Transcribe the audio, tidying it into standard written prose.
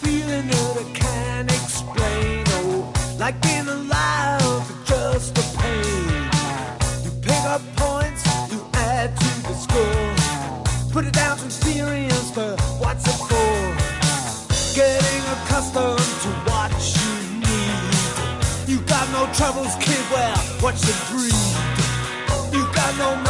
feeling that I can't explain. Oh, like being alive, just a pain. You pick up points, you add to the score. Put it down to experience, but what's it for? Getting accustomed to what you need. You got no troubles, kid, well, what's the breed? You got no